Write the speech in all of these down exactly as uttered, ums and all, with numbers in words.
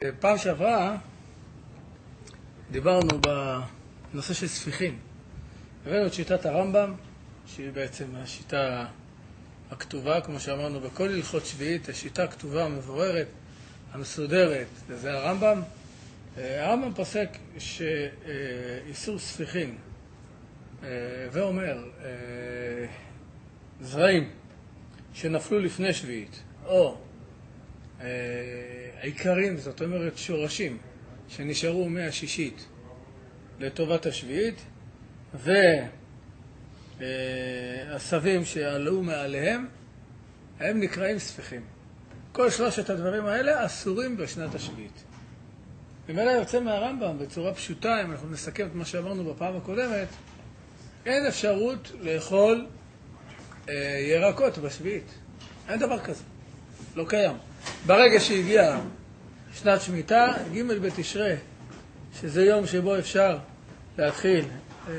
פעם שעברה דיברנו בנושא של ספיחים. הבאנו את שיטת הרמב"ם, שהיא בעצם השיטה הכתובה, כמו שאמרנו, בכל הלכות שביעית, השיטה הכתובה המבוררת, המסודרת, זה הרמב"ם. הרמב"ם פוסק שאיסור ספיחים, ואומר, זרעים שנפלו לפני שביעית, או העיקרים, זאת אומרת שורשים, שנשארו מהשישית לטובת השביעית, והסבים שעלו מעליהם, הם נקראים ספיחים. כל שלושת הדברים האלה אסורים בשנת השביעית. ומאלה יוצא מהרמב"ם בצורה פשוטה, אם אנחנו נסכם את מה שאמרנו בפעם הקודמת, אין אפשרות לאכול אה, ירקות בשביעית. אין דבר כזה. לא קיים. ברגע שהגיעה שנת שמיטה, ג' בתשרי, שזה יום שבו אפשר להתחיל, אה,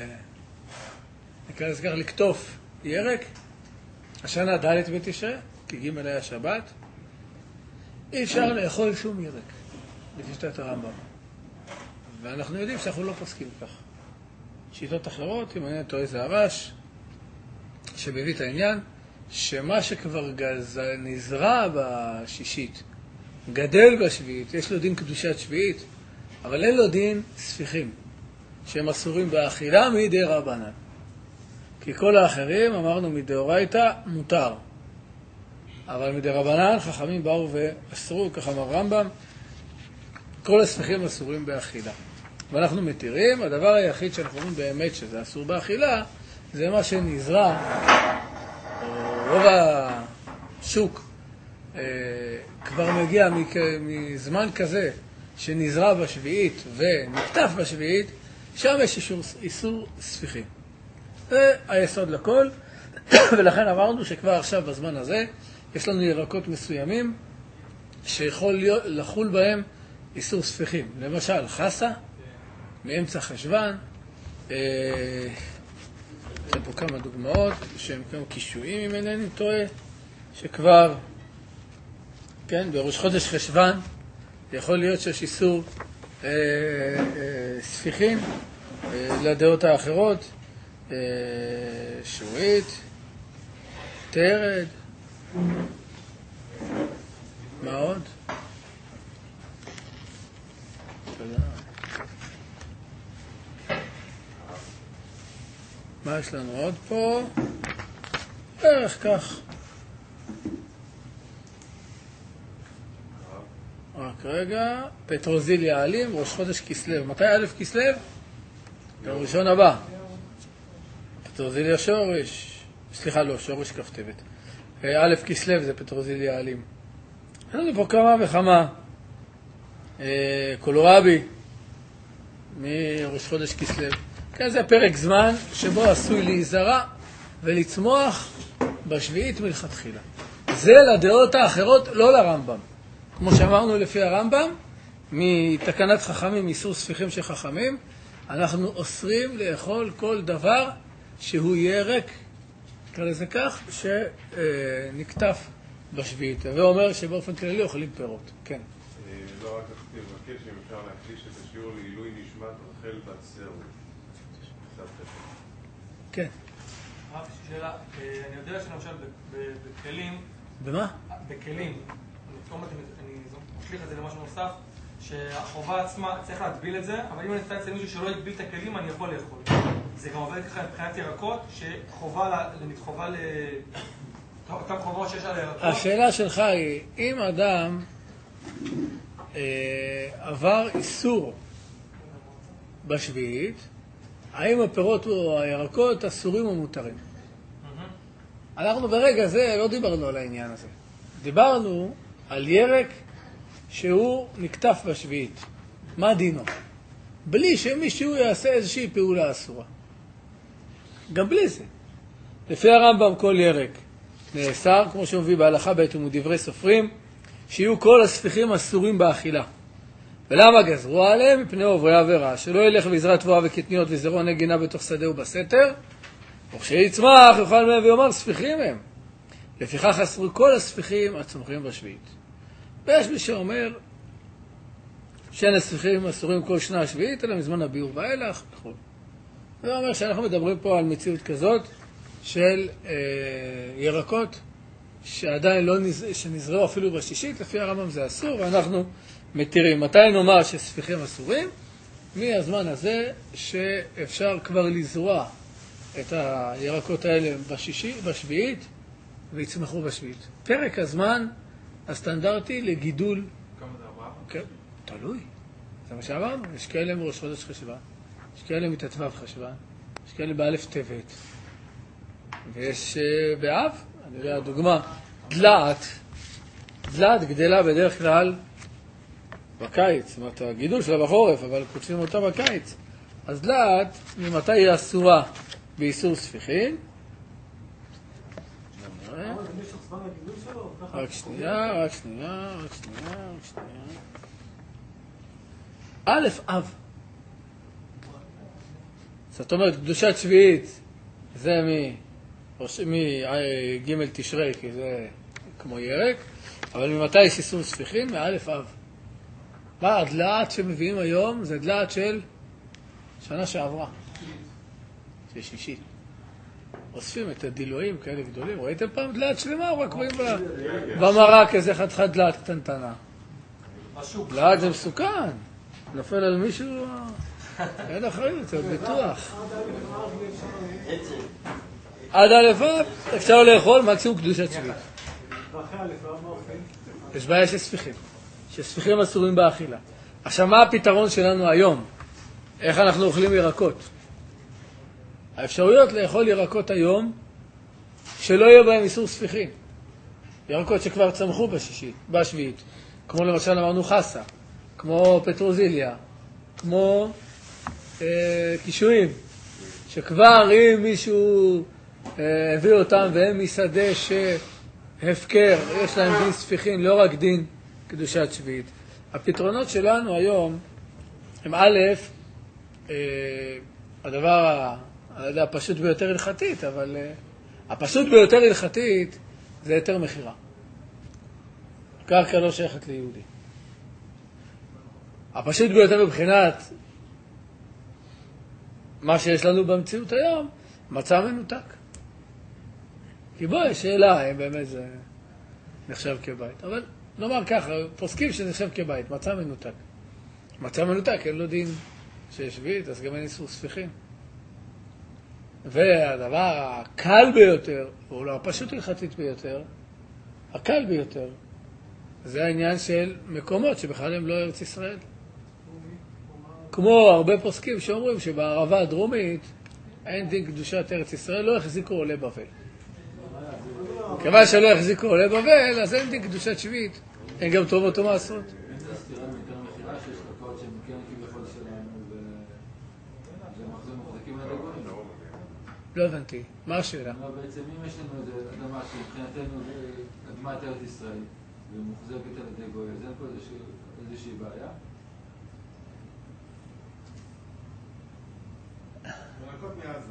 נקרא לזה כך, לקטוף ירק, השנה ד' בתשרי, כי ג' היה שבת, אי אפשר לאכול שום ירק. לפי שיטת הרמב"ם. ואנחנו יודעים שאנחנו לא פוסקים כך. שיטות אחרות, אם אני טועה זה הרש, שמביא את העניין, שמה שכבר גז, נזרע בשישית, גדל בשביעית, יש לו דין קדושת שביעית, אבל אין לו דין ספיחים, שהם אסורים באכילה מדי רבנן. כי כל האחרים, אמרנו מדאורייתא, מותר. אבל מדי רבנן, חכמים באו ואסרו, כך אמר רמב"ם, כל הספיחים אסורים באכילה. ואנחנו מתירים, הדבר היחיד שאנחנו אומרים באמת שזה אסור באכילה, זה מה שנזרע, או רוב השוק אה, כבר מגיע מזמן כזה, שנזרע בשביעית ונקטף בשביעית, שם יש איסור, איסור ספיחים. זה היסוד לכל, ולכן אמרנו שכבר עכשיו בזמן הזה, יש לנו ירקות מסוימים, שיכול לחול בהם איסור ספיחים. למשל, חסה, מאמצע חשוון, אה, יש פה כמה דוגמאות, שהם כמה קישואים, אם אינני טועה, שכבר, כן, בראש חודש חשוון, יכול להיות שיש איסור אה, אה, ספיחים אה, לדעות האחרות, אה, שועית, תרד, מה עוד? מה יש לנו עוד פה? בערך כך. רק רגע, פטרוזיליה העלים, ראש חודש כסלו. מתי א' כסלו? יום ראשון הבא. פטרוזיליה שורש. סליחה, לא, שורש כפתבת. א' כסלו זה פטרוזיליה העלים. יש לנו פה כמה וכמה. קולורבי, מראש חודש כסלו. כן, זה פרק זמן שבו עשוי להיזרע ולצמוח בשביעית מלכתחילה. זה לדעות האחרות, לא לרמב"ם. כמו שאמרנו לפי הרמב"ם, מתקנת חכמים, איסור ספיחים של חכמים, אנחנו אוסרים לאכול כל דבר שהוא ירק, נקרא לזה כך, שנקטף בשביעית. ואומר שבאופן כללי אוכלים פירות. כן. לא רק רציתי לבקש אם אפשר להקדיש את השיעור לעילוי נשמת רחל בת סרור. כן. רק שאלה, אני יודע שלמשל בכלים... במה? בכלים. אני משליך את זה למשהו נוסף, שהחובה עצמה, צריך להטביל את זה, אבל אם אני נמצא אצל מישהו שלא יטביל את הכלים, אני יכול לאכול. זה גם עובד ככה מבחינת ירקות, שחובה למתחובה ל... אותם חובות שיש על הירקות. השאלה שלך היא, אם אדם אה, עבר איסור בשביעית, האם הפירות או הירקות אסורים או מותרים? אנחנו ברגע זה לא דיברנו על העניין הזה. דיברנו על ירק שהוא נקטף בשביעית. מה דינו? בלי שמישהו יעשה איזושהי פעולה אסורה. גם בלי זה. לפי הרמב"ם כל ירק נאסר, כמו שמביא בהלכה ב' ומדברי סופרים, שיהיו כל הספיחים אסורים באכילה. ולמה גזרו עליהם? מפני עוברי עבירה, שלא ילך ויזרע תבואה וקטניות וזרעו נגינה בתוך שדה ובסתר, וכשיצמח יאכל מהם ויאמר ספיחים הם. לפיכך אסרו כל הספיחים הצומחים בשביעית. ויש מי שאומר שאין הספיחים אסורים כל שנה השביעית, אלא מזמן הביאור ואילך, נכון. זה אומר שאנחנו מדברים פה על מציאות כזאת של אה, ירקות שעדיין לא נז... שנזרעו אפילו בשישית, לפי הרמב"ם זה אסור, ואנחנו מתירים. מתי נאמר שספיחים אסורים? מהזמן הזה שאפשר כבר לזרוע את הירקות האלה בשישי, בשביעית, ויצמחו בשביעית. פרק הזמן הסטנדרטי לגידול... כמה זה ארבעה? כן, תלוי. זה מה שאמרנו. יש כאלה מראש חודש חשבן, יש כאלה מתתוו חשבן, יש כאלה באלף טבת, ויש uh, באב, אני יודע, דוגמה, דלעת. דלעת גדלה בדרך כלל בקיץ, זאת אומרת, הגידול שלה בחורף, אבל קוצים אותה בקיץ. אז דלעת, ממתי היא אסורה באיסור ספיחין? רק שנייה, רק שנייה, רק שנייה, רק שנייה. א' אב. זאת אומרת, קדושת שביעית, זה מג' תשרי, כי זה כמו ירק, אבל ממתי יש איסור ספיחין? מאלף אב. מה, הדלעת שמביאים היום זה דלעת של שנה שעברה, של שישית. אוספים את הדילויים כאלה גדולים. ראיתם פעם דלעת שלמה או רק רואים במרק איזה חתיכת דלעת קטנטנה? דלעת זה מסוכן. נופל על מישהו, אין אחריות, זה ביטוח. עד א' אב אפשר לאכול מקסימום קדושת שביעית. יש בעיה של ספיחים, שספיחים אסורים באכילה. עכשיו, מה הפתרון שלנו היום? איך אנחנו אוכלים ירקות? האפשרויות לאכול ירקות היום שלא יהיה בהם איסור ספיחים. ירקות שכבר צמחו בשישית, בשביעית, כמו למשל אמרנו חסה, כמו פטרוזיליה, כמו אה, קישואים, שכבר אם מישהו אה, הביא אותם והם משדה שהפקר, יש להם דין ספיחין, לא רק דין קדושת שביעית. הפתרונות שלנו היום הם א', אה, הדבר הפשוט ביותר הלכתית, אבל אה, הפשוט ביותר הלכתית זה יותר מחירה. קרקע לא שייכת ליהודי. הפשוט ביותר מבחינת מה שיש לנו במציאות היום, מצע מנותק. כי בוא, יש שאלה אם באמת זה נחשב כבית. אבל נאמר ככה, פוסקים שזה נחשב כבית, מצע מנותק. מצע מנותק, אין לו דין שיש שביעית, אז גם אין איסור ספיחים. והדבר הקל ביותר, או לא הפשוט הלכתית ביותר, הקל ביותר, זה העניין של מקומות שבכלל הם לא ארץ ישראל. כמו הרבה פוסקים שאומרים שבערבה הדרומית אין דין קדושת ארץ ישראל, לא החזיקו עולי בבל. כיוון שלא החזיקו עולי בבל, אז אין דין קדושת שביעית. אין גם תרומות ומעשרות. אין זה סתירה מכאן מחירה שיש קרקעות שהם כן כביכול שלנו והם מחזיקים על הגויים? לא הבנתי. מה השאלה? בעצם אם יש לנו איזו אדמה שמבחינתנו זה אדמת ארץ ישראל ומוחזקת על ידי גוי, אז אין פה איזושהי בעיה? ירקות מעזה.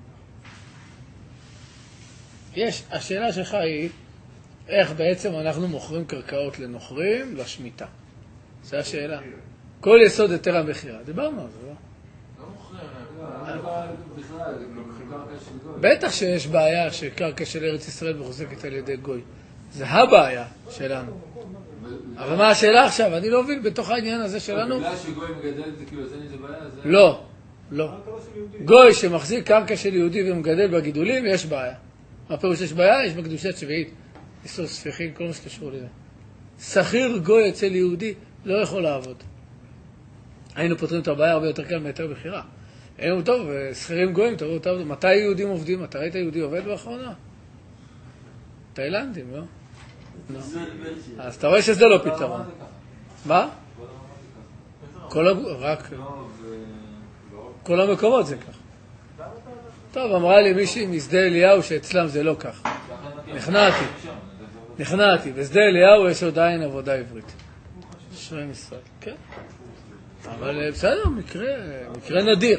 יש, השאלה שלך היא איך בעצם אנחנו מוכרים קרקעות לנוכרים לשמיטה. זו השאלה. כל יסוד יותר המחירה. דיברנו על זה, לא? לא מוכרים, בכלל, קרקע של גוי. בטח שיש בעיה שקרקע של ארץ ישראל מחוזקת על ידי גוי. זה הבעיה שלנו. אבל מה השאלה עכשיו? אני לא מבין בתוך העניין הזה שלנו. בגלל שגוי מגדל את זה כאילו, אז אין איזה בעיה? לא, לא. גוי שמחזיק קרקע של יהודי ומגדל בגידולים, יש בעיה. מה פירוש יש בעיה? יש בקדושת שביעית. איסור ספיחין, כל מה שקשור לזה. שכיר גוי אצל יהודי לא יכול לעבוד. היינו פותרים את הבעיה הרבה יותר קל מהיתר בחירה. היינו טוב, שכירים גויים, תראו אותם. מתי יהודים עובדים? מתי ראית יהודי עובד באחרונה? תאילנדים, לא? לא. אז אתה רואה שזה לא פתרון. מה? כל רק... כל המקומות זה כך. טוב, אמרה לי מישהי משדה אליהו שאצלם זה לא כך. נכנעתי. נכנעתי. בשדה אליהו יש עדיין עבודה עברית. שרי משרד, כן. אבל בסדר, מקרה, מקרה נדיר.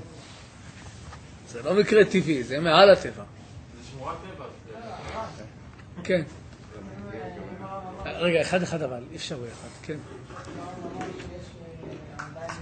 זה לא מקרה טבעי, זה מעל הטבע. זה שמורת טבע. כן. רגע, אחד אחד אבל, אי אפשר אחד, כן.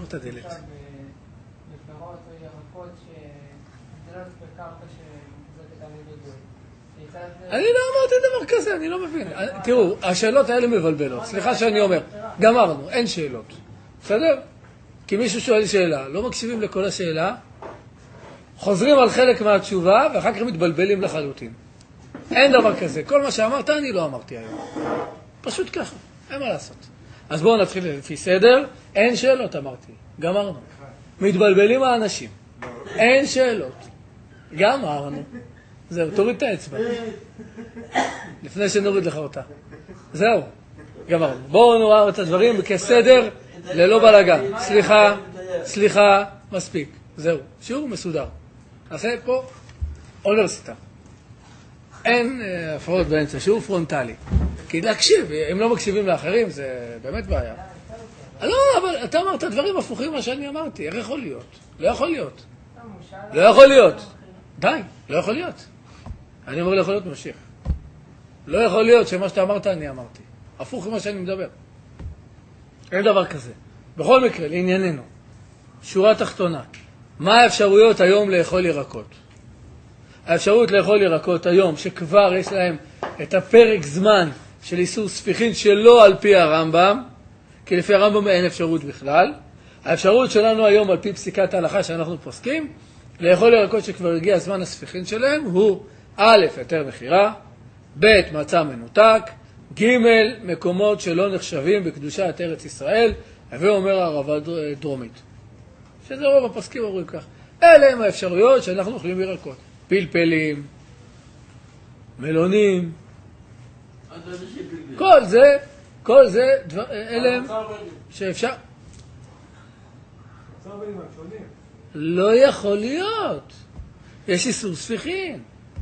סגור את הדלת. עכשיו, בפירות או ירקות שגדלות בקרקע שמוחזקת על ידי גוי. אני לא אמרתי דבר כזה, אני לא מבין. תראו, השאלות האלה מבלבלות. סליחה שאני אומר, גמרנו, אין שאלות. בסדר? כי מישהו שואל שאלה, לא מקשיבים לכל השאלה, חוזרים על חלק מהתשובה, ואחר כך מתבלבלים לחלוטין. אין דבר כזה. כל מה שאמרת, אני לא אמרתי היום. פשוט ככה, אין מה לעשות. אז בואו נתחיל לפי סדר. אין שאלות, אמרתי. גמרנו. מתבלבלים האנשים. אין שאלות. גמרנו. זהו, תוריד את האצבע. לפני שנוריד לך אותה. זהו, גמרנו. בואו נראה את הדברים כסדר, ללא בלגן. סליחה, סליחה, מספיק. זהו, שיעור מסודר. נעשה פה אוניברסיטה. אין הפרעות באמצע, שיעור פרונטלי. כי להקשיב, אם לא מקשיבים לאחרים, זה באמת בעיה. לא, אבל אתה אמרת דברים הפוכים מה שאני אמרתי. איך יכול להיות? לא יכול להיות. לא יכול להיות. די, לא יכול להיות. אני אומר לא יכול להיות ממשיך. לא יכול להיות שמה שאתה אמרת אני אמרתי. הפוך ממה שאני מדבר. אין דבר כזה. בכל מקרה, לענייננו. שורה תחתונה. מה האפשרויות היום לאכול ירקות? האפשרות לאכול ירקות היום, שכבר יש להם את הפרק זמן של איסור ספיחין שלא על פי הרמב"ם, כי לפי הרמב"ם אין אפשרות בכלל. האפשרות שלנו היום על פי פסיקת ההלכה שאנחנו פוסקים, לאכול ירקות שכבר הגיע זמן הספיחין שלהם, הוא א', היתר מחירה, ב', מצה מנותק, ג', מקומות שלא נחשבים בקדושת ארץ ישראל, ואומר הערבה דרומית. שזה רוב הפוסקים אומרים כך. אלה הם האפשרויות שאנחנו אוכלים ירקות. פלפלים, מלונים, כל זה, כל זה, אלה הם שאפשר. לא יכול להיות. יש איסור ספיחין.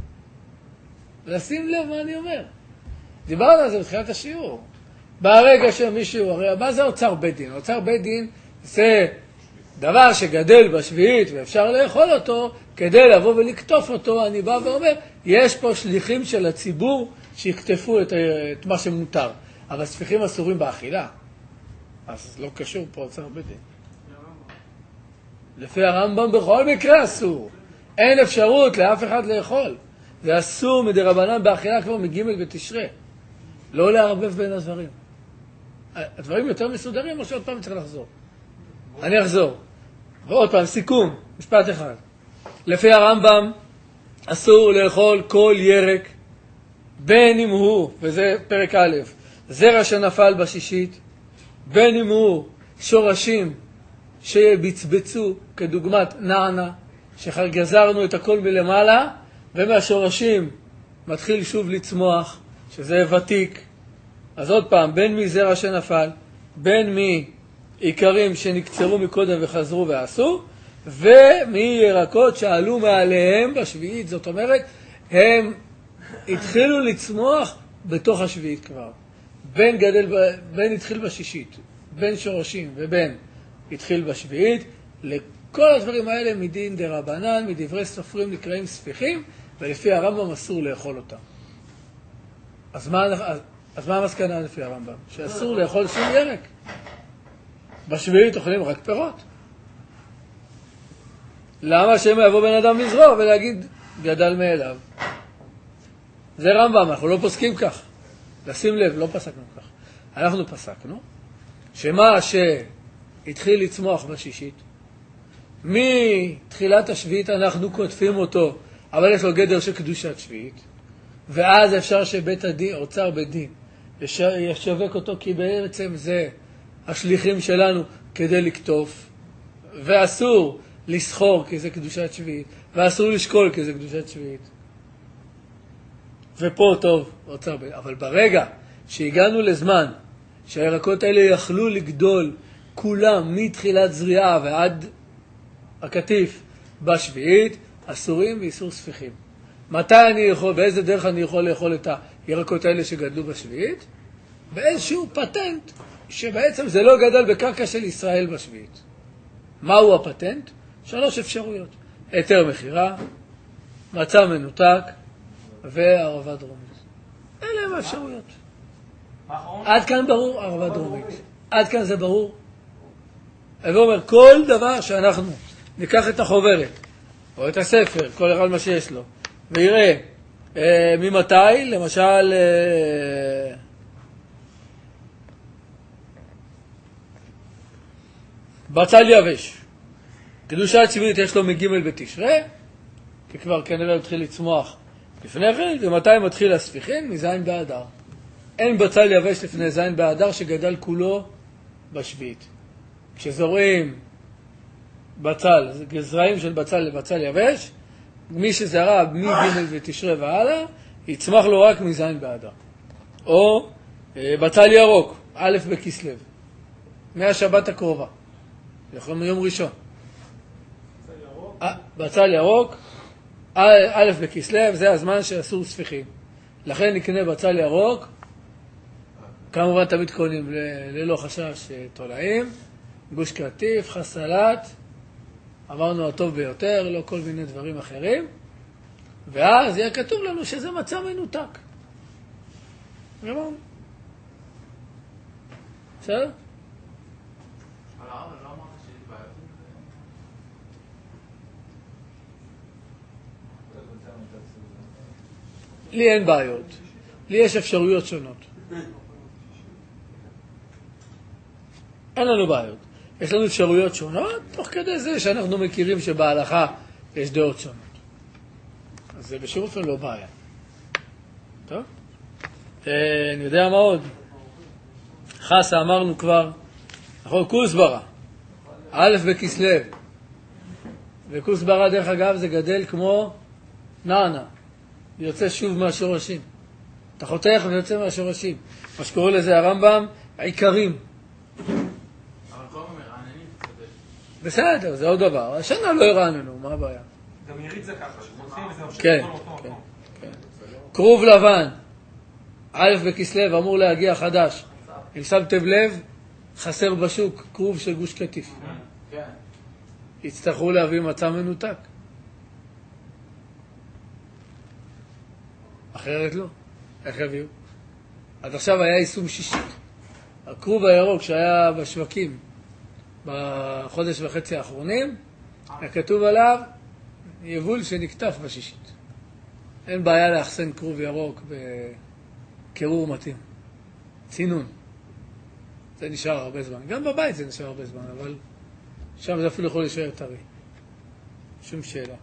לשים לב מה אני אומר. דיברנו על זה בתחילת השיעור. ברגע שמישהו, הרי מה זה אוצר בית דין? אוצר בית דין זה דבר שגדל בשביעית ואפשר לאכול אותו, כדי לבוא ולקטוף אותו, אני בא ואומר, יש פה שליחים של הציבור שיקטפו את, את מה שמותר. אבל ספיחים אסורים באכילה. אז לא קשור פה אוצר בית דין. לפי הרמב"ם בכל מקרה אסור. אין אפשרות לאף אחד לאכול. זה אסור מדרבנן באכילה כבר מגימל ותשרה. לא לערבב בין הדברים. הדברים יותר מסודרים או שעוד פעם צריך לחזור? אני אחזור. ועוד פעם, סיכום, משפט אחד. לפי הרמב"ם אסור לאכול כל ירק, בין אם הוא, וזה פרק א', זרע שנפל בשישית, בין אם הוא שורשים שבצבצו כדוגמת נענה, שגזרנו את הכל מלמעלה, ומהשורשים מתחיל שוב לצמוח, שזה ותיק. אז עוד פעם, בין מזרע שנפל, בין מעיקרים שנקצרו מקודם וחזרו ועשו, ומירקות שעלו מעליהם בשביעית. זאת אומרת, הם התחילו לצמוח בתוך השביעית כבר. בין גדל, בין התחיל בשישית, בין שורשים ובין התחיל בשביעית. לכל הדברים האלה מדין דרבנן, מדברי סופרים נקראים ספיחים, ולפי הרמב"ם אסור לאכול אותם. אז מה, אז, אז מה המסקנה לפי הרמב"ם? שאסור לאכול שום ירק. בשביעית אוכלים רק פירות. למה שהם יבוא בן אדם לזרוע ולהגיד גדל מאליו? זה רמב"ם, אנחנו לא פוסקים כך. לשים לב, לא פסקנו כך. אנחנו פסקנו שמה שהתחיל לצמוח בשישית, מתחילת השביעית אנחנו כותפים אותו, אבל יש לו גדר של קדושת שביעית, ואז אפשר שבית הדין, אוצר בית דין, ישווק אותו, כי בעצם זה השליחים שלנו כדי לקטוף, ואסור לסחור כי זה קדושת שביעית, ואסור לשקול כי זה קדושת שביעית. ופה טוב, אוצר בית. אבל ברגע שהגענו לזמן שהירקות האלה יכלו לגדול כולם מתחילת זריעה ועד הקטיף בשביעית, אסורים ואיסור ספיחים. מתי אני יכול, באיזה דרך אני יכול לאכול את הירקות האלה שגדלו בשביעית? באיזשהו פטנט שבעצם זה לא גדל בקרקע של ישראל בשביעית. מהו הפטנט? שלוש אפשרויות. היתר מחירה, מצה מנותק וערבה דרומית. אלה הם האפשרויות. עד כאן ברור, ערבה דרומית. עד כאן זה ברור. הווי אומר, כל דבר שאנחנו ניקח את החוברת, או את הספר, כל אחד מה שיש לו, ויראה אה, ממתי, למשל, אה, בצל יבש. קדושת שביעית יש לו מג' בתשרי, כי כבר כנראה התחיל לצמוח לפני כן, ומתי מתחיל הספיחין? מזין באדר. אין בצל יבש לפני זין באדר שגדל כולו בשביעית. כשזורעים בצל, גזרעים של בצל לבצל יבש, מי שזרע מג' ותשרי והלאה, יצמח לו רק מזין באדר. או בצל ירוק, א' בכסלו, מהשבת הקרובה, יכול יום ראשון. בצל ירוק, א' בכסלו, זה הזמן שאסור ספיחים. לכן נקנה בצל ירוק, כמובן תמיד קונים ללא חשש תולעים, גוש קטיף, חסלת, אמרנו הטוב ביותר, לא כל מיני דברים אחרים, ואז יהיה כתוב לנו שזה מצע מנותק. גמרנו. בסדר? על העם, לא אמרת שיש בעיות. לי אין בעיות. לי יש אפשרויות שונות. אין לנו בעיות. יש לנו אפשרויות שונות, תוך כדי זה שאנחנו מכירים שבהלכה יש דעות שונות. אז זה בשום אופן לא בעיה. טוב? אני יודע מה עוד. חסה אמרנו כבר, נכון, כוסברה, א' בכסלו. וכוסברה דרך אגב זה גדל כמו נענה. יוצא שוב מהשורשים. אתה חותך ויוצא מהשורשים. מה שקורא לזה הרמב"ם, עיקרים. אבל כל הזמן מרעננים קצת. בסדר, זה עוד דבר. השנה לא הרעננו, מה הבעיה? גם יריד זה ככה, שחותכים וזה ממשיך כן, לכל אותו כן, מקום. כן. כרוב לבן, א' בכסלו אמור להגיע חדש. אם שמתם לב, חסר בשוק כרוב של גוש קטיף. כן. יצטרכו להביא מצע מנותק. אחרת לא. איך יביאו? עד עכשיו היה יישום שישית. הכרוב הירוק שהיה בשווקים בחודש וחצי האחרונים, היה כתוב עליו יבול שנקטף בשישית. אין בעיה לאחסן כרוב ירוק בקירור מתאים. צינון. זה נשאר הרבה זמן. גם בבית זה נשאר הרבה זמן, אבל שם זה אפילו יכול להישאר טרי. שום שאלה.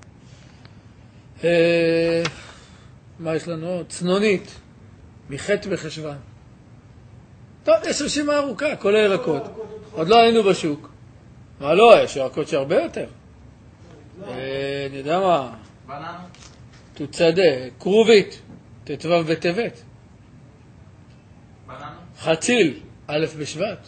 מה יש לנו? צנונית, מחטא בחשוון. טוב, יש רשימה ארוכה, כל הירקות. עוד לא היינו בשוק. מה לא, יש ירקות שהרבה יותר. אני יודע מה. בננות? תוצדה, כרובית, תתוו וטבת. בננות? חציל, א' בשבט.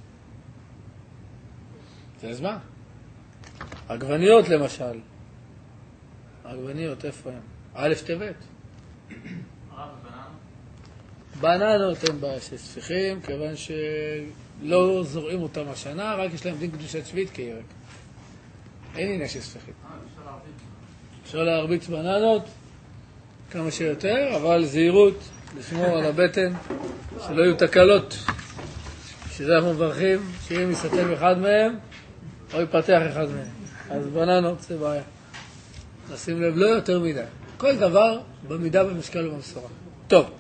זה זמן. עגבניות למשל. עגבניות, איפה הם? א' טבת. הרב, בננות? בננות הם בעיה של ספיחים, כיוון שלא זורעים אותם השנה, רק יש להם דין קדושת שביעית כירק. אין עניין של ספיחים. אה, אפשר להרביץ. אפשר להרביץ בננות כמה שיותר, אבל זהירות, לשמור על הבטן, שלא יהיו תקלות. שזה אנחנו מברכים, שאם יסתם אחד מהם, או יפתח אחד מהם. אז בננות זה בעיה. נשים לב, לא יותר מדי. כל דבר במידה במשקל ובמשורה. טוב.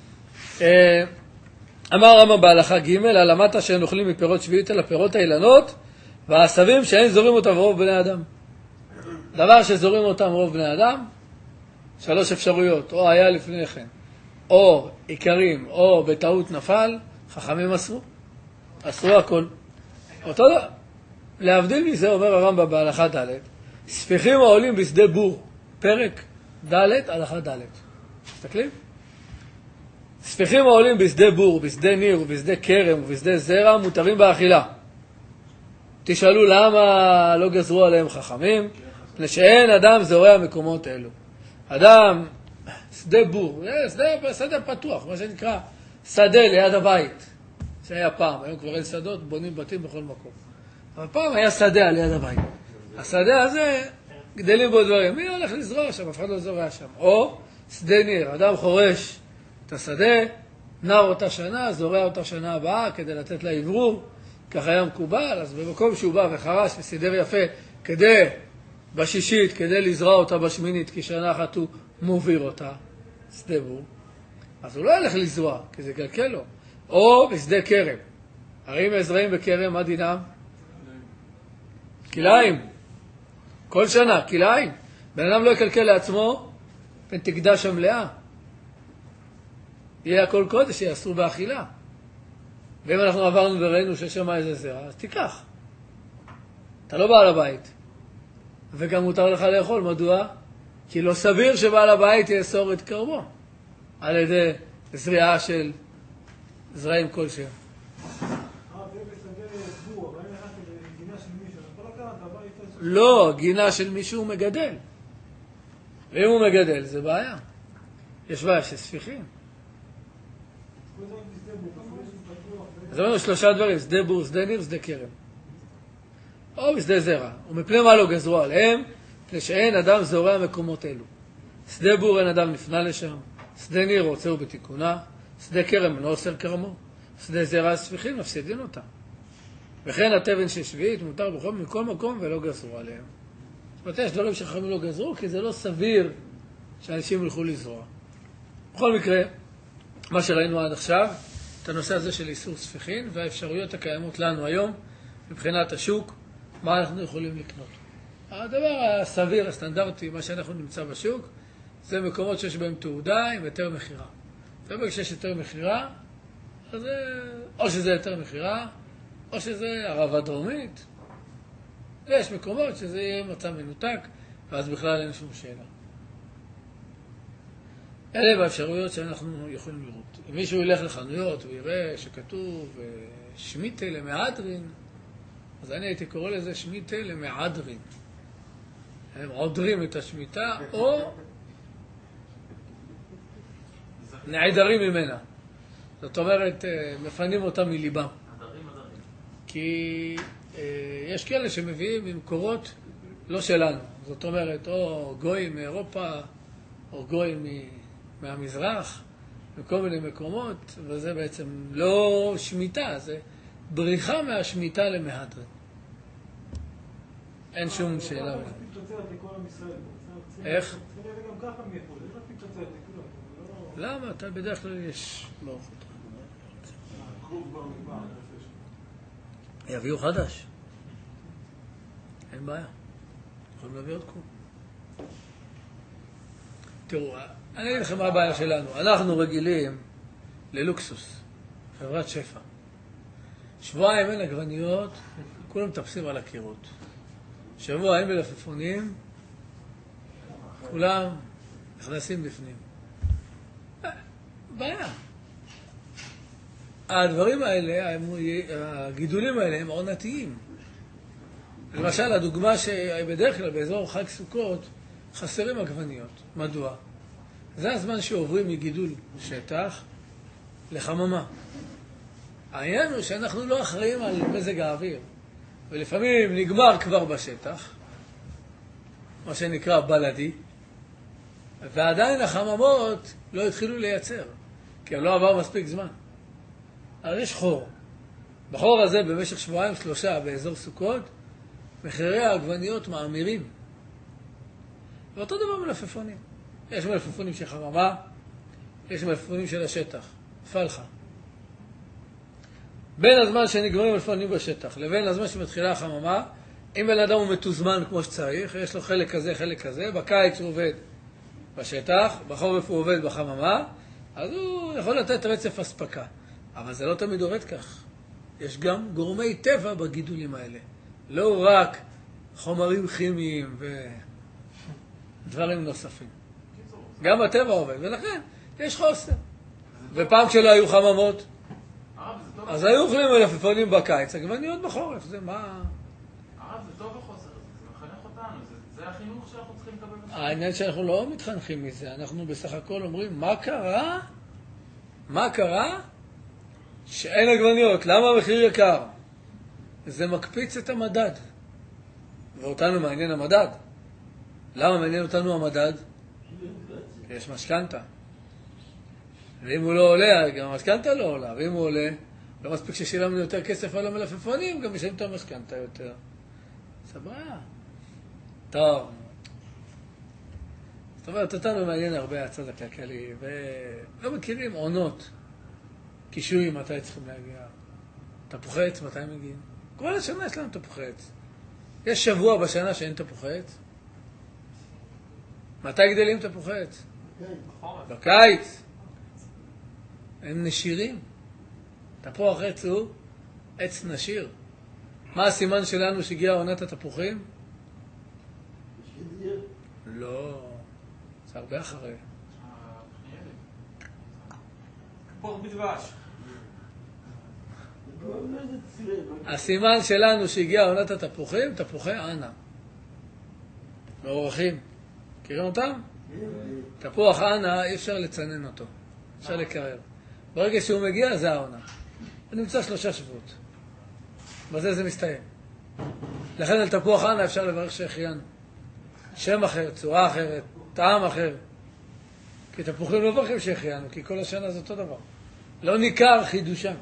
אמר רמב"ם בהלכה ג' על המטה שהם אוכלים מפירות שביעית אל הפירות האילנות והעשבים שאין זורים אותם רוב בני אדם. דבר שזורים אותם רוב בני אדם, שלוש אפשרויות, או היה לפני כן, או עיקרים, או בטעות נפל, חכמים אסרו. אסרו הכל. אותו דבר. להבדיל מזה אומר הרמב"ם בהלכה ד' ספיחים העולים בשדה בור, פרק ד' הלכה ד'. תסתכלים? ספיחים העולים בשדה בור, בשדה ניר, ובשדה קרם, ובשדה זרע, מותרים באכילה. תשאלו למה לא גזרו עליהם חכמים? מפני שאין אדם זורע מקומות אלו. אדם, שדה בור, שדה, שדה פתוח, מה שנקרא, שדה ליד הבית. זה היה פעם, היום כבר אין שדות, בונים בתים בכל מקום. אבל פעם היה שדה על יד הבית. השדה הזה, גדלים בו דברים. מי הולך לזרוע שם? אף אחד לא זורע שם. או שדה ניר, אדם חורש את השדה, נר אותה שנה, זורע אותה שנה הבאה כדי לתת לה עברור, ככה היה מקובל, אז במקום שהוא בא וחרש וסידר יפה כדי, בשישית, כדי לזרוע אותה בשמינית, כי שנה אחת הוא מוביר אותה, שדה בור, אז הוא לא ילך לזרוע, כי זה גלגל לו. או בשדה כרם. הרי אם הזרעים בכרם, מה דינם? כליים. כל שנה, כליים. בן אדם לא יקלקל לעצמו, פן תקדש המלאה. יהיה הכל קודש, שיאסרו באכילה. ואם אנחנו עברנו וראינו ששם איזה זרע, אז תיקח. אתה לא בעל הבית. וגם מותר לך לאכול, מדוע? כי לא סביר שבעל הבית יאסור את קרבו. על ידי זריעה של זרעים כלשהם. לא, גינה של מישהו הוא מגדל. ואם הוא מגדל, זה בעיה. יש בעיה של ספיחים. אז אמרנו שלושה דברים, שדה בור, שדה ניר, שדה כרם. או בשדה זרע. ומפני מה לא גזרו עליהם? מפני שאין אדם זורע מקומות אלו. שדה בור אין אדם נפנה לשם. שדה ניר רוצהו בתיקונה. שדה כרם לא אוסר כרמו. שדה זרע ספיחים מפסידין אותם. וכן התבן של שביעית מותר בכל מכל מקום ולא גזרו עליהם. זאת אומרת, יש דברים שחכמים לא גזרו, כי זה לא סביר שאנשים ילכו לזרוע. בכל מקרה, מה שראינו עד עכשיו, את הנושא הזה של איסור ספיחין והאפשרויות הקיימות לנו היום, מבחינת השוק, מה אנחנו יכולים לקנות. הדבר הסביר, הסטנדרטי, מה שאנחנו נמצא בשוק, זה מקומות שיש בהם תעודה עם יותר מחירה. וברגע שיש יותר מחירה, אז זה, או שזה יותר מחירה, או שזה ערבה דרומית. ויש מקומות שזה יהיה מצב מנותק, ואז בכלל אין שום שאלה. אלה באפשרויות שאנחנו יכולים לראות. אם מישהו ילך לחנויות ויראה שכתוב שמיטה למהדרין, אז אני הייתי קורא לזה שמיטה למהדרין. הם עודרים את השמיטה, או נעדרים ממנה. זאת אומרת, מפנים אותם מליבם. כי יש כאלה שמביאים ממקורות לא שלנו. זאת אומרת, או גויים מאירופה, או גויים מהמזרח, בכל מיני מקומות, וזה בעצם לא שמיטה, זה בריחה מהשמיטה למהדרין. אין שום שאלה. איך? למה? אתה בדרך כלל יש מערכות. יביאו חדש. אין בעיה. יכולים להביא עוד קום. תראו, אני אגיד לכם מה הבעיה שלנו. אנחנו רגילים ללוקסוס, חברת שפע. שבועיים אין עגבניות, כולם מטפסים על הקירות. שבוע אין מלפפונים, כולם נכנסים בפנים. בעיה. הדברים האלה, הגידולים האלה הם עונתיים. למשל, הדוגמה שבדרך כלל באזור חג סוכות חסרים עגבניות. מדוע? זה הזמן שעוברים מגידול שטח לחממה. העניין הוא שאנחנו לא אחראים על מזג האוויר, ולפעמים נגמר כבר בשטח, מה שנקרא בלדי, ועדיין החממות לא התחילו לייצר, כי לא עבר מספיק זמן. אז יש חור. בחור הזה במשך שבועיים שלושה באזור סוכות, מחירי העגבניות מאמירים. ואותו דבר מלפפונים. יש מלפפונים של חממה, יש מלפפונים של השטח, פלחה. בין הזמן שנגמרים מלפפונים בשטח לבין הזמן שמתחילה החממה, אם בן אדם הוא מתוזמן כמו שצריך, יש לו חלק כזה, חלק כזה, בקיץ הוא עובד בשטח, בחורף הוא עובד בחממה, אז הוא יכול לתת רצף הספקה. אבל זה לא תמיד עובד כך. יש גם גורמי טבע בגידולים האלה. לא רק חומרים כימיים ודברים נוספים. גם הטבע עובד, ולכן יש חוסר. ופעם כשלא היו חממות, אז היו אוכלים מלפפונים בקיץ, עגבניות בחורף. זה מה... הרב, זה טוב בחוסר, זה מחנך אותנו, זה החינוך שאנחנו צריכים לקבל. העניין שאנחנו לא מתחנכים מזה, אנחנו בסך הכל אומרים, מה קרה? מה קרה? שאין עגבניות, למה המחיר יקר? זה מקפיץ את המדד. ואותנו מעניין המדד. למה מעניין אותנו המדד? כי יש משכנתה. ואם הוא לא עולה, גם המשכנתה לא עולה. ואם הוא עולה, לא מספיק ששילמנו יותר כסף על המלפפונים, גם משלמים את המשכנתה יותר. סבבה. טוב. זאת אומרת, אותנו מעניין הרבה הצד הכלכלי, ולא מכירים עונות. קישוי, מתי צריכים להגיע. תפוחי עץ, מתי מגיעים. כל השנה יש לנו תפוחי עץ. יש שבוע בשנה שאין תפוחי עץ. מתי גדלים תפוחי עץ? בקיץ. הם נשירים. תפוח עץ הוא עץ נשיר. מה הסימן שלנו שהגיע עונת התפוחים? לא. זה הרבה אחרי. תפוח בדבש. הסימן שלנו שהגיע עונת התפוחים, תפוחי אנה. מעורכים. מכירים אותם? תפוח אנה, אי אפשר לצנן אותו. אפשר לקרר. ברגע שהוא מגיע, זה העונה. הוא נמצא שלושה שבועות. בזה זה מסתיים. לכן על תפוח אנה אפשר לברך שהחיינו. שם אחר, צורה אחרת, טעם אחר. כי תפוחים לא מברכים שהחיינו, כי כל השנה זה אותו דבר. לא ניכר חידושם.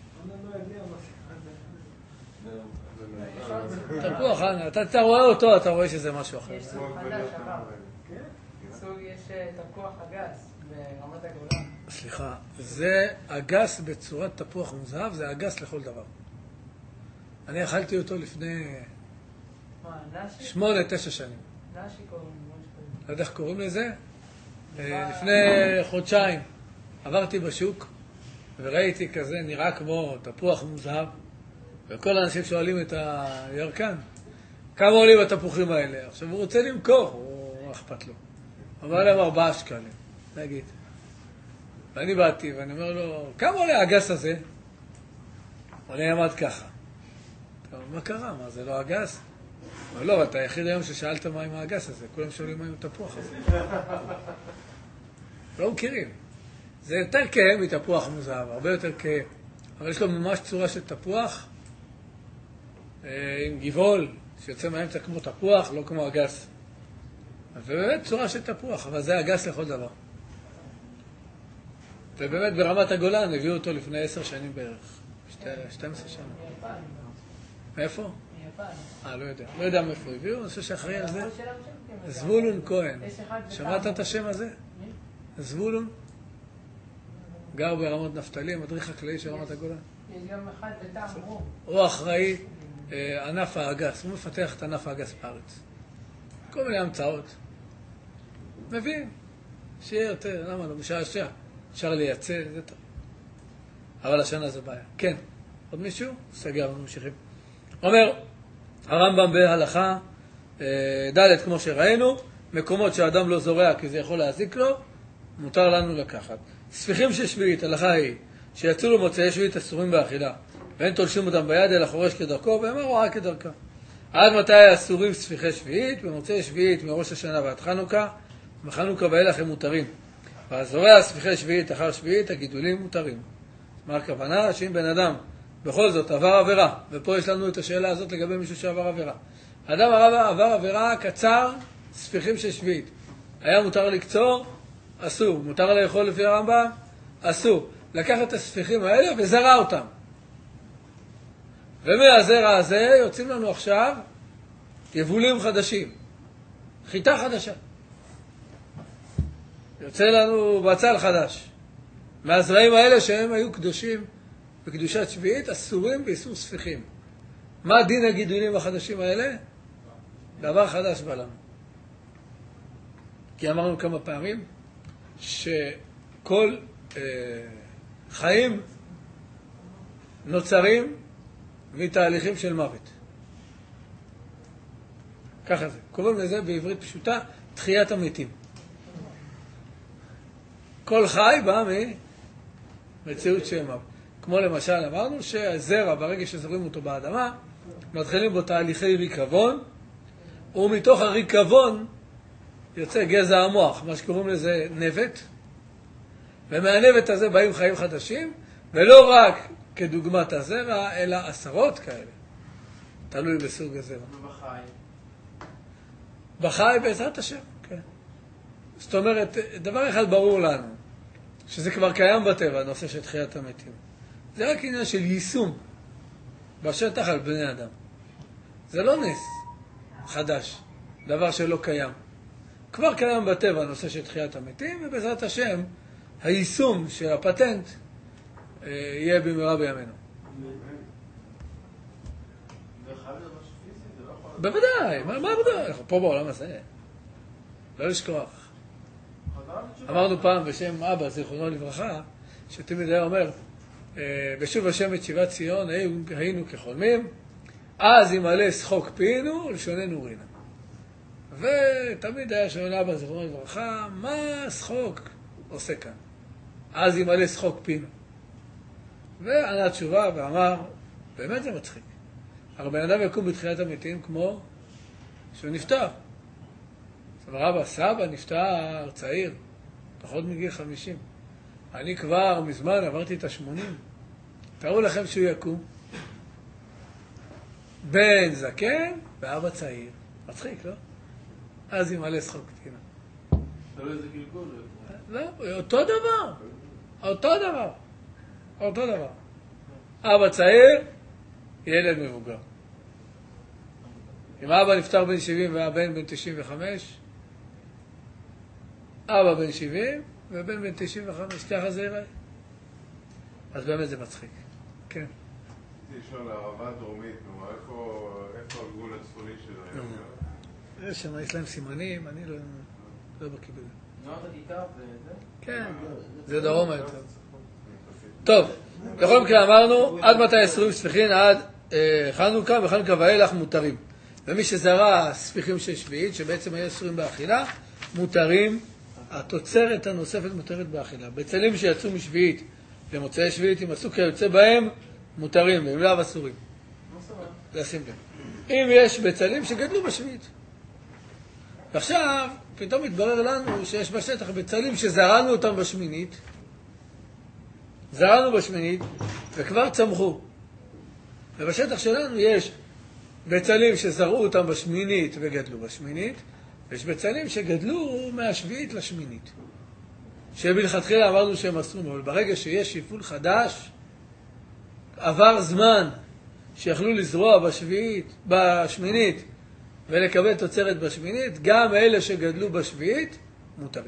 תפוח אנה, אתה רואה אותו, אתה רואה שזה משהו אחר. יש סוג חדש, הרב. סוג יש תפוח אגס ברמת הגולן. סליחה, זה אגס בצורת תפוח מוזהב, זה אגס לכל דבר. אני אכלתי אותו לפני מה, נשי? שמונה, תשע שנים. נשי קוראים, משהו כזה. לא יודע איך קוראים לזה? לפני חודשיים עברתי בשוק וראיתי כזה, נראה כמו תפוח מוזהב, וכל האנשים שואלים את הירקן, כמה עולים התפוחים האלה? עכשיו הוא רוצה למכור, הוא אכפת לו. אמר להם ארבעה שקלים, נגיד. ואני באתי ואני אומר לו, כמה עולה הגס הזה? אני עמד ככה. טוב, מה קרה? מה, זה לא הגס? אבל לא, אתה היחיד היום ששאלת מה עם הגס הזה, כולם שואלים מה עם התפוח הזה. לא מכירים. זה יותר כהה מתפוח מוזהב, הרבה יותר כהה. אבל יש לו ממש צורה של תפוח, עם גבעול, שיוצא מהאמצע כמו תפוח, לא כמו הגס. ובאמת צורה של תפוח, אבל זה הגס לכל דבר. ובאמת ברמת הגולן הביאו אותו לפני עשר שנים בערך, שתים עשרה שנה. מיפן. מאיפה? מיפן. אה, לא יודע. לא יודע מאיפה הביאו, אני חושב שאחראי על זה. הכל שלנו שם, כן. זבולון כהן. יש אחד שמעת בטעם. את השם הזה? זבולון? גר ברמות נפתלי, מדריך חקלאי של רמת הגולן. יש גם אחד בטעם רום. הוא אחראי אה, ענף האגס, הוא מפתח את ענף האגס בארץ. כל מיני המצאות. מבין, שיהיה יותר, למה לא? משעשע. אפשר לייצא, זה טוב. אבל השנה זה בעיה. כן, עוד מישהו? סגר, ממשיכים. אומר, הרמב"ם בהלכה, אה, ד' כמו שראינו, מקומות שהאדם לא זורע כי זה יכול להזיק לו, מותר לנו לקחת. ספיחים של שביעית, הלכה היא, שיצאו לו מוצאי שביעית אסורים באכילה, ואין תולשים אותם ביד אלא חורש כדרכו, ואמר רואה כדרכה. עד מתי אסורים ספיחי שביעית? במוצאי שביעית מראש השנה ועד חנוכה, מחנוכה ואילך הם מותרים. והזורע ספיחי שביעית אחר שביעית, הגידולים מותרים. מה הכוונה? שאם בן אדם בכל זאת עבר עבירה, ופה יש לנו את השאלה הזאת לגבי מישהו שעבר עבירה. האדם עבר עבירה קצר, ספיחים של שביעית. היה מותר לקצור? אסור. מותר לאכול לפי הרמב"ם? אסור. לקח את הספיחים האלה וזרע אותם. ומהזרע הזה יוצאים לנו עכשיו יבולים חדשים. חיטה חדשה. יוצא לנו בצל חדש. מהזרעים האלה שהם היו קדושים בקדושת שביעית, אסורים באיסור ספיחים. מה דין הגידולים החדשים האלה? דבר חדש בא לנו. כי אמרנו כמה פעמים שכל אה, חיים נוצרים מתהליכים של מוות. ככה זה. קוראים לזה בעברית פשוטה תחיית המתים. כל חי בא ממציאות של מוות. כמו למשל אמרנו שהזרע ברגע שזורים אותו באדמה מתחילים בו תהליכי ריקבון, ומתוך הריקבון יוצא גזע המוח, מה שקוראים לזה נבט, ומהנבט הזה באים חיים חדשים, ולא רק כדוגמת הזרע, אלא עשרות כאלה. תלוי בסוג הזרע. ובחי. בחי בעזרת השם, כן. זאת אומרת, דבר אחד ברור לנו, שזה כבר קיים בטבע, הנושא של תחיית המתים. זה רק עניין של יישום בשטח על בני אדם. זה לא נס חדש, דבר שלא קיים. כבר קיים בטבע הנושא של תחיית המתים, ובעזרת השם, היישום של הפטנט אה, יהיה במהרה בימינו. בוודאי, מה בוודאי? אנחנו פה בעולם הזה. לא לשכוח. אמרנו פעם בשם אבא, זיכרונו לברכה, שתמיד היה אומר, בשוב השם את שיבת ציון, היינו כחולמים, אז ימלא שחוק פינו, לשוננו רינה. ותמיד היה שואל אבא, זיכרונו לברכה, מה שחוק עושה כאן? אז ימלא שחוק פינו. וענה תשובה ואמר, באמת זה מצחיק. הרי בן אדם יקום בתחיית המתים כמו שהוא נפטר. סבא רבא, סבא נפטר צעיר, פחות מגיל חמישים. אני כבר מזמן עברתי את השמונים. תראו לכם שהוא יקום. בן זקן ואבא צעיר. מצחיק, לא? אז ימלא שחוק פינו. תלוי איזה גלגול. לא, אותו דבר. אותו דבר. אותו דבר. אבא צעיר, ילד מבוגר. אם אבא נפטר בן שבעים והבן בן תשעים וחמש, אבא בן שבעים ובן בן תשעים וחמש, ככה זה יראה. אז באמת זה מצחיק. כן. רציתי לשאול, הערבה הדרומית, איפה הגבול הצפוני שלהם? יש שם, יש להם סימנים, אני לא בקיא בזה. נועד הכיכר וזה? כן, זה דרום יותר. טוב, בכל מקרה אמרנו, עד מתי עשרים ספיחין, עד חנוכה, וחנוכה ואילך מותרים. ומי שזרע ספיחים של שביעית, שבעצם היה עשרים באכילה, מותרים, התוצרת הנוספת מותרת באכילה. בצלים שיצאו משביעית למוצאי שביעית, אם עשו כיוצא בהם, מותרים, והם לאו אסורים. לשים לב. אם יש בצלים שגדלו בשביעית. ועכשיו, פתאום מתברר לנו שיש בשטח בצלים שזרענו אותם בשמינית, זרענו בשמינית, וכבר צמחו. ובשטח שלנו יש בצלים שזרעו אותם בשמינית וגדלו בשמינית, ויש בצלים שגדלו מהשביעית לשמינית. שבלכתחילה אמרנו שהם אסורים, אבל ברגע שיש שיפול חדש, עבר זמן שיכלו לזרוע בשביעית, בשמינית, ולקבל תוצרת בשמינית, גם אלה שגדלו בשביעית, מותרים.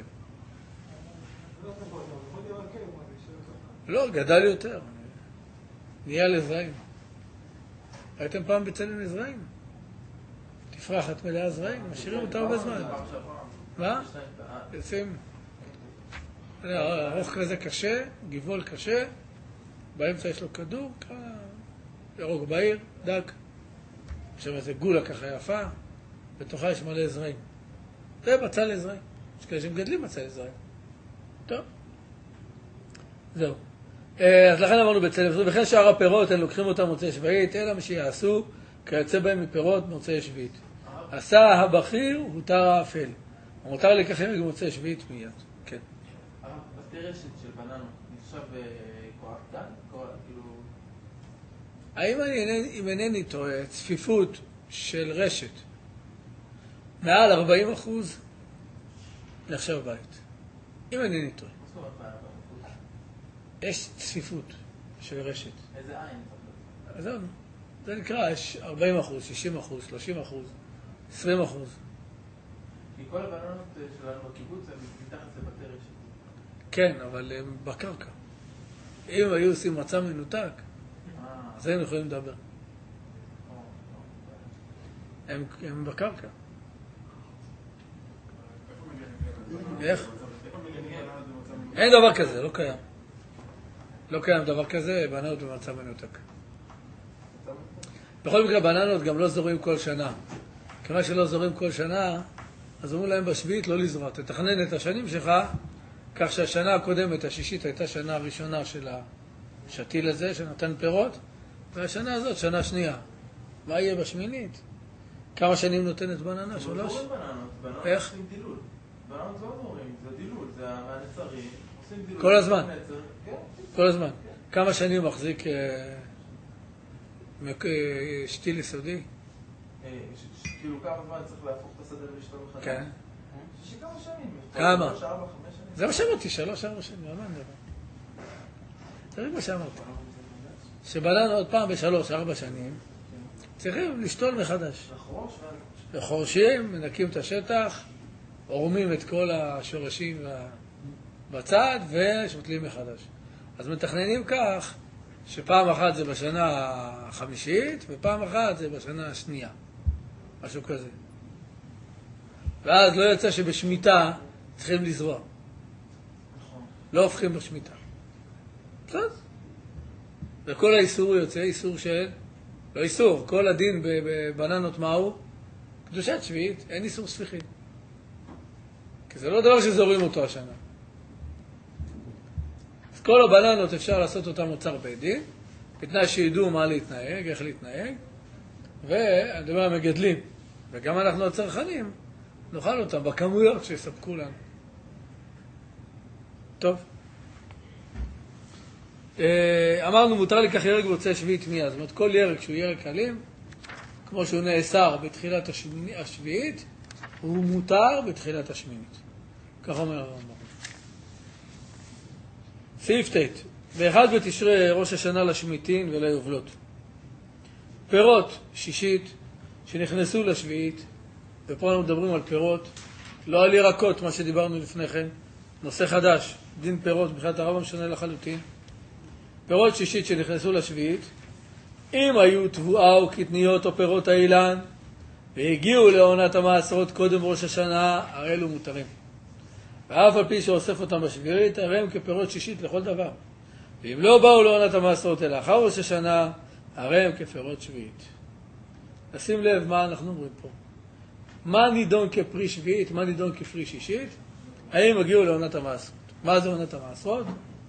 לא, גדל יותר. נהיה לזרעים. ראיתם פעם בצלים לזרעים? תפרחת מלאה זרעים, משאירים אותה הרבה זמן. מה? יוצאים ארוך כזה קשה, גבעול קשה, באמצע יש לו כדור, ירוק בהיר, דק. עכשיו איזה גולה ככה יפה, בתוכה יש מלא זרעים. זה מצא לזרעים. יש כאלה שמגדלים מצא לזרעים. טוב. זהו. אז לכן אמרנו בצלם זרעים, וכן שאר הפירות, הם לוקחים אותם מוצאי שביעית, אלא מה שיעשו, כיוצא בהם מפירות מוצאי שביעית. עשה הבכיר, הותר האפל. מותר לקחים מוצאי שביעית מיד. כן. בטרשת של בננות, נחשב קורת גן? כאילו... האם אני, אם אינני טועה, צפיפות של רשת מעל ארבעים אחוז נחשב בית. אם אינני טועה. מה זאת אומרת מעל ארבעים אחוז? יש צפיפות של רשת. איזה עין? אז זהו, זה נקרא, יש ארבעים אחוז, שישים אחוז, שלושים אחוז, עשרים אחוז. כי כל הבננות שלנו בקיבוץ הם מתחת לבטרשת. כן, אבל הם בקרקע. אם היו עושים מצע מנותק, אז היינו יכולים לדבר. הם, הם בקרקע. איך? אין דבר כזה, לא קיים. לא קיים דבר כזה, בננות במצע מנותק. בכל מקרה, בננות גם לא זורים כל שנה. כמה שלא זורים כל שנה, אז אומרים להם בשביעית לא לזרוע. תתכנן את השנים שלך, כך שהשנה הקודמת, השישית, הייתה שנה הראשונה של השתיל הזה, שנתן פירות, והשנה הזאת, שנה שנייה. מה יהיה בשמינית? כמה שנים נותנת בננה? שלוש? זורים בננות, בננות איך? עושים דילול. בננות לא זורים, זה דילול, זה מהנצרים, עושים דילול. כל הזמן? כן. כל הזמן. כמה שנים מחזיק אה, מק- אה, שתיל יסודי? אה, ש- ש- כאילו כמה זמן צריך להפוך את השדה ולשתול מחדש? כן. שכמה שנים. כמה? שלוש, ארבע, חמש שנים. זה מה שאמרתי, שלוש, ארבע שנים, מה אני מדבר? זה מה שאמרתי. שבננו עוד פעם בשלוש, ארבע שנים, צריכים לשתול מחדש. חורשים, מנקים את השטח, עורמים את כל השורשים בצד ושותלים מחדש. אז מתכננים כך שפעם אחת זה בשנה החמישית ופעם אחת זה בשנה השנייה. משהו כזה. ואז לא יוצא שבשמיטה צריכים לזרוע. לא הופכים בשמיטה. בסדר. וכל האיסור יוצא איסור של, לא איסור, כל הדין בבננות מהו? קדושת שביעית, אין איסור ספיחים. כי זה לא דבר שזורים אותו השנה. אז כל הבננות אפשר לעשות אותם אוצר בית דין, בתנאי שידעו מה להתנהג, איך להתנהג, והדבר המגדלים, וגם אנחנו הצרכנים, נאכל אותם בכמויות שיספקו לנו. טוב. אמרנו, מותר לקח ירק בוצע שביעית מיד. זאת אומרת, כל ירק שהוא ירק אלים, כמו שהוא נאסר בתחילת השביעית, הוא מותר בתחילת השמינית. כך אומר הרמב"ם. סעיף ט' באחד בתשרי ראש השנה לשמיטין וליובלות. פירות שישית שנכנסו לשביעית, ופה אנחנו מדברים על פירות, לא על ירקות, מה שדיברנו לפני כן, נושא חדש, דין פירות, מבחינת הרמב"ם שונה לחלוטין. פירות שישית שנכנסו לשביעית, אם היו תבואה או קטניות או פירות האילן, והגיעו לעונת המעשרות קודם ראש השנה, הרי אלו מותרים. ואף על פי שאוסף אותם בשביעית, הרי הם כפירות שישית לכל דבר. ואם לא באו לעונת המעשרות אלא אחר ראש השנה, הרי הם כפירות שביעית. נשים לב מה אנחנו אומרים פה. מה נידון כפרי שביעית, מה נידון כפרי שישית? האם הגיעו לעונת המעשרות? מה זה עונת המעשרות?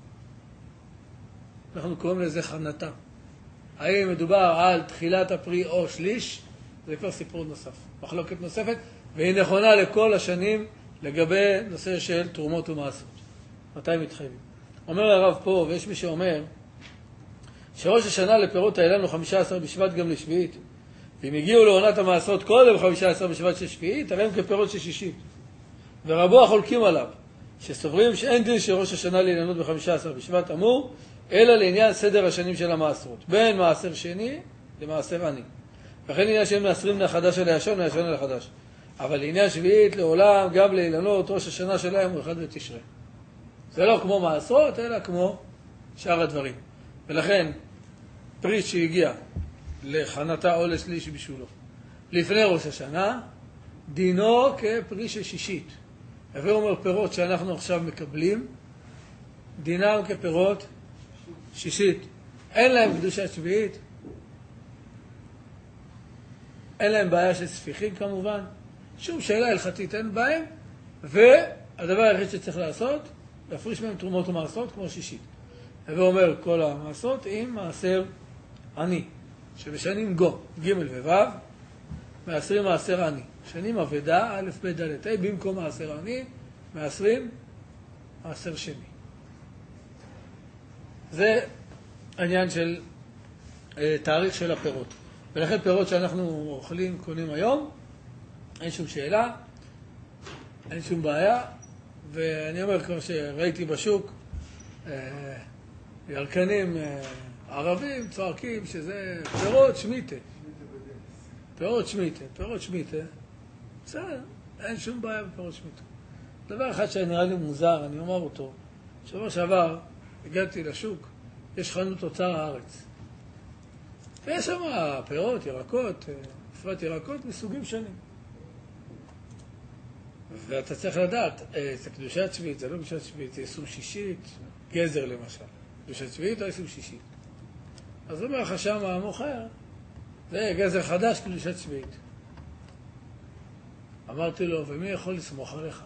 אנחנו קוראים לזה חנתה. האם מדובר על תחילת הפרי או שליש? זה כבר סיפור נוסף, מחלוקת נוספת, והיא נכונה לכל השנים לגבי נושא של תרומות ומעשרות. מתי מתחייבים? אומר הרב פה, ויש מי שאומר, שראש השנה לפירות האילן הוא חמישה עשר בשבט גם לשביעית, ואם הגיעו לעונת המעשרות קודם חמישה עשר בשבט של שביעית, הרי הם כפירות של שישית. ורבו החולקים עליו, שסוברים שאין דין של ראש השנה להילנות בחמישה עשר בשבט אמור, אלא לעניין סדר השנים של המעשרות, בין מעשר שני למעשר עני. וכן עניין שהם מעשרים מהחדש אל הישן מהישן אל החדש. אבל לעניין שביעית לעולם, גם להילנות, ראש השנה שלהם הוא אחד בתשרי. זה לא כמו מעשרות, אלא כמו שאר הדברים. ולכן, פרי שהגיע לחנתה או לשליש בשבילו, לפני ראש השנה, דינו כפרי של שישית. הווה אומר פירות שאנחנו עכשיו מקבלים, דינם כפירות שישית. אין להם קדושת שביעית, אין להם בעיה של ספיחים כמובן, שום שאלה הלכתית אין בהם, והדבר היחיד שצריך לעשות, להפריש מהם תרומות ומעשרות כמו שישית. הווה אומר כל המעשרות עם מעשר עני, שבשנים גו, ג' וו', מעשרים מעשר עני. שנים עבדה, א' ב' ד' ה', במקום מעשר עני, מעשרים מעשר שני. זה העניין של אה, תאריך של הפירות. ולכן פירות שאנחנו אוכלים, קונים היום, אין שום שאלה, אין שום בעיה, ואני אומר כמו שראיתי בשוק, אה, ירקנים אה, ערבים צועקים שזה פירות שמיטה. פירות שמיטה, פירות שמיטה, בסדר, אין שום בעיה בפירות שמיטה. דבר אחד שנראה לי מוזר, אני אומר אותו, שבוע שעבר הגעתי לשוק, יש חנות אוצר הארץ. ויש שם פירות, ירקות, בפרט ירקות מסוגים שונים. ואתה צריך לדעת, זה קדושת שביעית, זה לא קדושת שביעית, זה איסור שישית, גזר למשל. קדושת שביעית או איסור שישית. אז אומר לך שם המוכר, זה גזר חדש, קדושת שביעית. אמרתי לו, ומי יכול לסמוך עליך?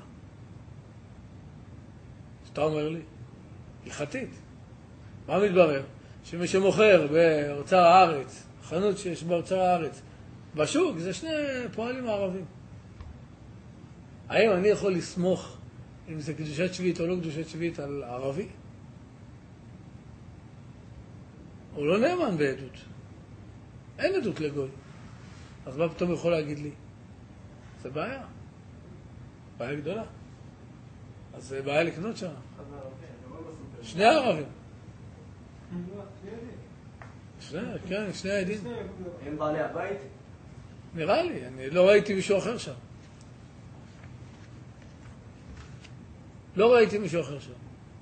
שאתה אומר לי, הלכתית. מה מתברר? שמי שמוכר באוצר הארץ, חנות שיש באוצר הארץ, בשוק זה שני פועלים ערבים. האם אני יכול לסמוך אם זה קדושת שביעית או לא קדושת שביעית על ערבי? הוא לא נאמן בעדות. אין עדות לגוי. אז מה פתאום יכול להגיד לי? זה בעיה. בעיה גדולה. אז זה בעיה לקנות שם. שני ערבים. שני, כן, שני העדים. הם בעלי הבית? נראה לי, אני לא ראיתי מישהו אחר שם. לא ראיתי מישהו אחר שם.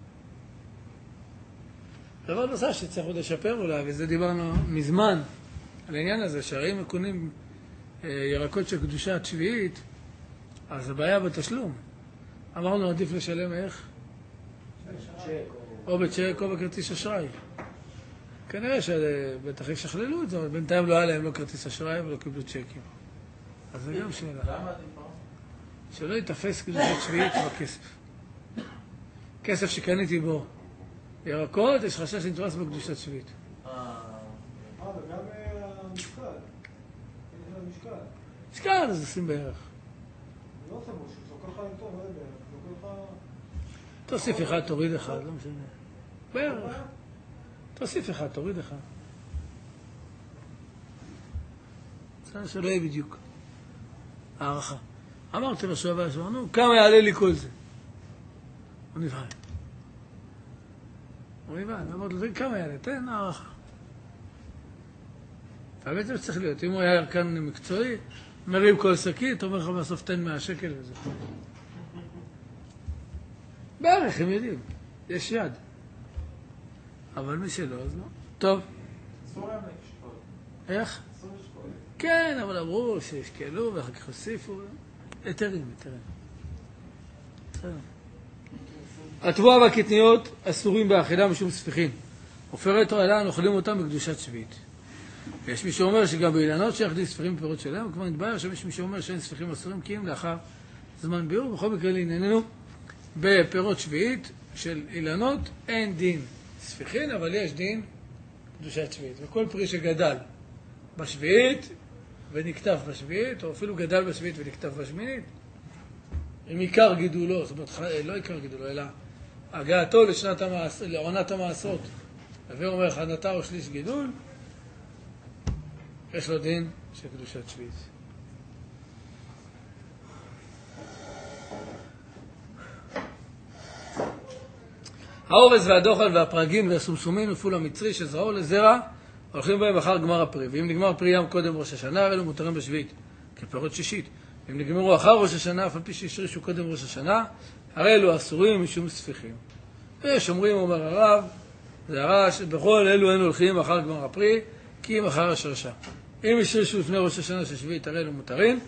דבר נוסף שצריך עוד לשפר אולי, וזה דיברנו מזמן, על העניין הזה, שהרי אם קונים ירקות של קדושת שביעית, אז הבעיה בתשלום. אמרנו, עדיף לשלם איך? או בצ'ק או בכרטיס אשראי. כנראה שבטח ישכללו את זה, אבל בינתיים לא היה להם לא כרטיס אשראי ולא קיבלו צ'קים. אז זה גם שאלה. למה עדיף? שלא יתפס קדושת שביעית בכסף. כסף שקניתי בו ירקות, יש חשש שנתפס בקדושת שביעית. אה, וגם המשקל. המשקל. משקל, אז עושים בערך. לא עושה משהו, זוכר לך טוב, לא יודע, זוכר לך... תוסיף אחד, תוריד אחד, לא משנה. בערך. תוסיף אחד, תוריד אחד. צריך שלא יהיה בדיוק. הערכה. אמרתי לו שעבר שאמרנו, כמה יעלה לי כל זה? הוא נבהל. הוא נבהל, אמרתי לו, כמה יעלה? תן הערכה. האמת זה צריך להיות, אם הוא היה ירקן מקצועי, מרים כל שקית, אומר לך בסוף תן מאה שקל וזה. בערך, הם יודעים, יש יד. אבל מי שלא, אז לא. טוב. אסור להם לשקול. איך? אסור לשקול. כן, אבל אמרו שישקלו ואחר כך הוסיפו. היתרים, היתרים. בסדר. התבואה והקטניות אסורים באכילה משום ספיחין. עופרת תועלה, אוכלים אותם בקדושת שביעית. ויש מי שאומר שגם באילנות שיחדיס ספיחים בפירות שלהם, כבר נתבהר שיש מי שאומר שאין ספיחים אסורים כי אם לאחר זמן ביאור. בכל מקרה לענייננו, בפירות שביעית של אילנות אין דין ספיחין, אבל יש דין קדושת שביעית. וכל פרי שגדל בשביעית ונקטף בשביעית, או אפילו גדל בשביעית ונקטף בשמינית, עם עיקר גידולו, זאת אומרת, לא עיקר גידולו, אלא הגעתו לשנת המעש... לעונת המעשרות, הווי אומר הכנתה או שליש גידול, יש לו דין של קדושת שביעית. האורז והדוחל והפרגין והסומסומין ופול המצרי שזרעו לזרע הולכים בהם אחר גמר הפרי. ואם נגמר פרי ים קודם ראש השנה, אלו מותרים בשביעית, כפירות שישית. אם נגמרו אחר ראש השנה, אף על פי שהשרישו קודם ראש השנה, הרי אלו אסורים משום ספיחים. ויש אומרים, אומר הרב, זה הרש, בכל אלו אין הולכים אחר גמר הפרי, כי אם אחר השרשה. אם השרישו לפני ראש השנה של שביעית, הרי אלו מותרים,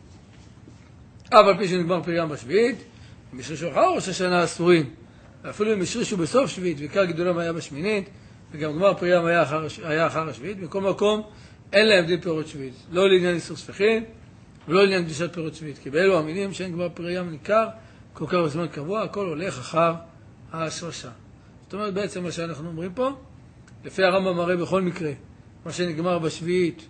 אף על פי שנגמר פרי ים בשביעית, אם השרישו אחר ראש השנה אסורים. אפילו אם השרישו בסוף שביעית, ועיקר גידולם היה בשמינית, וגם גמר פרי ים היה אחר, היה אחר השביעית, בכל מקום אין להם דין פירות שביעית. לא לעניין איסור ספיחין, ולא לעניין קדושת פירות שביעית, כי באלו המינים שאין גמר פרי ים ניכר, כל כך בזמן קבוע, הכל הולך אחר השרשה. זאת אומרת, בעצם מה שאנחנו אומרים פה, לפי הרמב"ם מראה בכל מקרה, מה שנגמר בשביעית,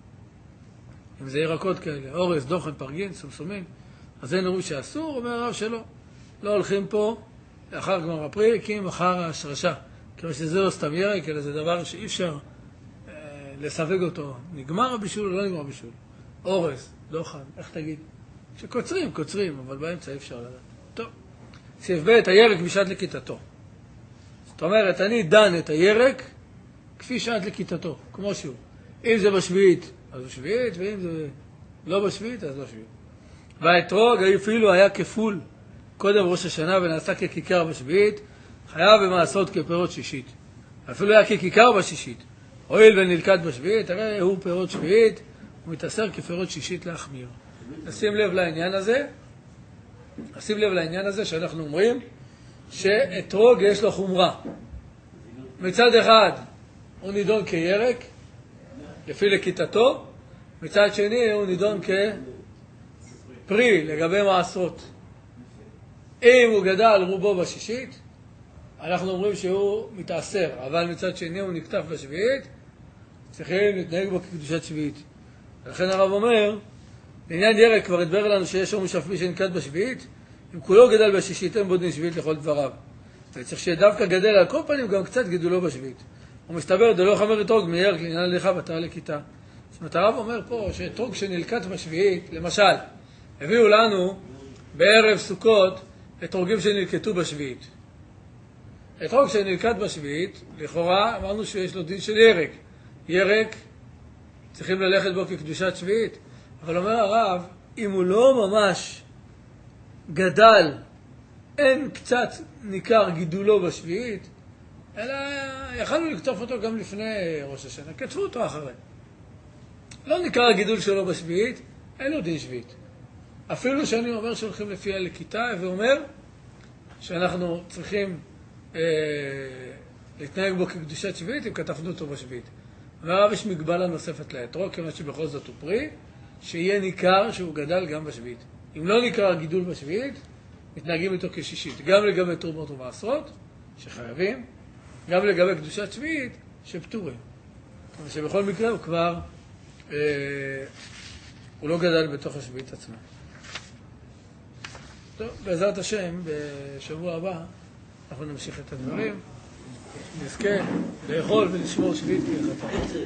אם זה ירקות כאלה, אורז, דוחן, פרגין, סומסומים, אז זה נראו שאסור, אומר הרב שלא. לא הולכים פה לאחר גמר הפרי, כי אם אחר השרשה. כיוון שזה לא סתם ירק, אלא זה דבר שאי אפשר אה, לסווג אותו. נגמר הבישול או לא נגמר הבישול? אורז, דוחן, איך תגיד? שקוצרים, קוצרים, אבל באמצע אי אפשר לדעת. טוב. סעיף ב' הירק בשעת לכיתתו. זאת אומרת, אני דן את הירק כפי שעת לכיתתו, כמו שהוא. אם זה בשביעית, אז בשביעית, ואם זה לא בשביעית, אז לא שביעית. והאתרוג אפילו היה כפול קודם ראש השנה ונעשה ככיכר בשביעית, חייב במעשות כפירות שישית. אפילו היה ככיכר בשישית. הואיל ונלכד בשביעית, הרי הוא פירות שביעית, הוא מתאסר כפירות שישית להחמיר. נשים לב לעניין הזה, נשים לב לעניין הזה שאנחנו אומרים שאתרוג יש לו חומרה. מצד אחד הוא נידון כירק, לפי לכיתתו, מצד שני הוא נידון כפרי לגבי מעשרות. אם הוא גדל רובו בשישית, אנחנו אומרים שהוא מתאסר, אבל מצד שני הוא נקטף בשביעית, צריכים להתנהג בו כקדושת שביעית. ולכן הרב אומר, לעניין ירק כבר הדבר לנו שיש יום שפוי שנקט בשביעית, אם כולו גדל בשישית, אין בו דין שביעית לכל דבריו. וצריך שדווקא גדל על כל פנים גם קצת גידולו בשביעית. הוא מסתבר, דלא חמר אתרוג מירק לעניין הליכה בתא לכיתה. זאת אומרת, הרב אומר פה שאתרוג שנלקט בשביעית, למשל, הביאו לנו בערב סוכות אתרוגים שנלקטו בשביעית. אתרוג שנלקט בשביעית, לכאורה אמרנו שיש לו דין של ירק. ירק, צריכים ללכת בו כקדושת שביעית. אבל אומר הרב, אם הוא לא ממש גדל, אין קצת ניכר גידולו בשביעית, אלא יכלנו לקטוף אותו גם לפני ראש השנה, כתפו אותו אחרי. לא ניכר הגידול שלו בשביעית, אין לו דין שביעית. אפילו שאני אומר שהולכים לפי הלקיטה, ואומר שאנחנו צריכים אה, להתנהג בו כקדושת שביעית, אם כתפנו אותו בשביעית. אומר הרב, יש מגבלה נוספת ליתרו, כיוון שבכל זאת הוא פרי, שיהיה ניכר שהוא גדל גם בשביעית. אם לא ניכר הגידול בשביעית, מתנהגים איתו כשישית. גם לגבי תרומות ומעשרות, שחייבים, גם לגבי קדושת שביעית, שפטורים. אבל שבכל מקרה הוא כבר, אה, הוא לא גדל בתוך השביעית עצמה. טוב, בעזרת השם, בשבוע הבא, אנחנו נמשיך את הדברים. נזכה לאכול ולשמור שביעית כהלכתה.